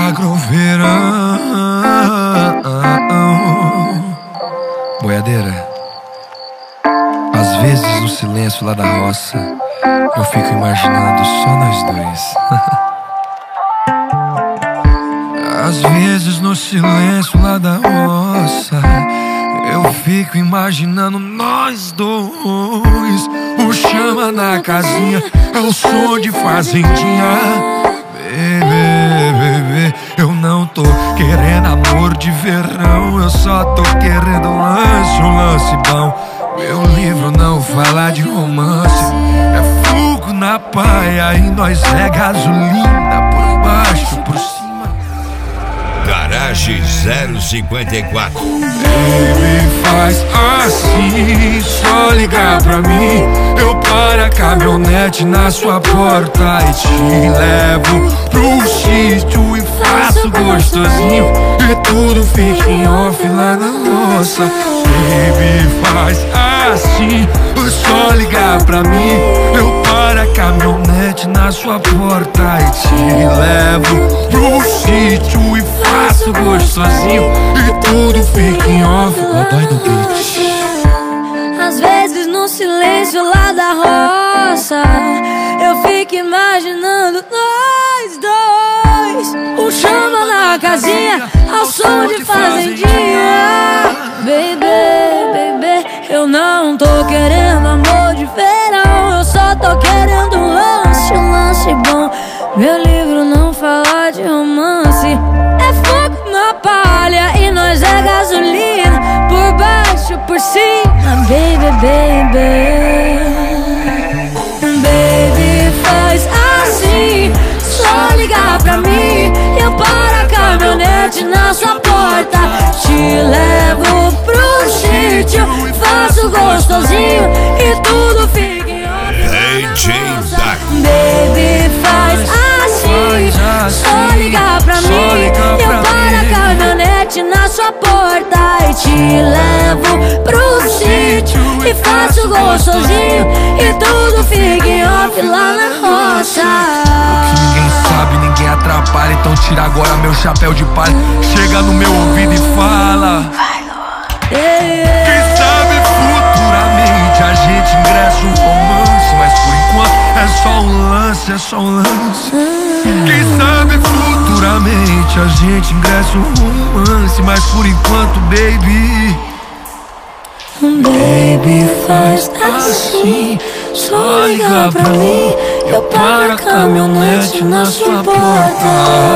agroverão. Boiadeira, às vezes no silêncio lá da roça eu fico imaginando só nós dois. Às vezes no silêncio lá da roça eu fico imaginando nós dois. O chama na casinha é o som de fazendinha. Bebê, bebê, eu não tô querendo amor de verão, eu só tô querendo um lance bom. Meu livro não fala de romance, é fogo na paia e nós é gasolina por baixo, por cima. Garagem 054. Baby, faz assim, só ligar pra mim. Eu paro a caminhonete na sua porta e te levo pro sítio e faço gostosinho e tudo fica em off lá na roça. Baby, faz assim, só ligar pra mim. Eu paro a caminhonete na sua porta e te levo pro sítio e faço gostosinho e tudo fica em off. Vai no beat. Às vezes no silêncio lá da roça eu fico imaginando nós dois. O chama na casinha ao som de fazendinha. Baby, baby, eu não tô querendo amor de verão, eu só tô querendo um lance bom. Meu livro não fala de romance, é fogo na palha e nós é gasolina por baixo, por cima. Baby, baby, baby, faz assim, só ligar pra mim. Eu paro a caminhonete na sua porta, te levo pro sítio, faço gostosinho e tudo fica em ordem. Baby, faz assim, só ligar pra mim. Eu paro a caminhonete na sua porta e te levo pro sítio e faço gostosinho e tudo fica em off lá na roça. Ninguém sabe, ninguém atrapalha, então tira agora meu chapéu de palha. Chega no meu ouvido e fala: quem sabe futuramente a gente ingressa um romance, mas por enquanto é só um lance, é só um lance. Quem sabe futuramente a gente ingressa um romance, mas por enquanto, baby, baby, faz assim, só ligar pra mim. Eu paro a caminhonete na sua porta.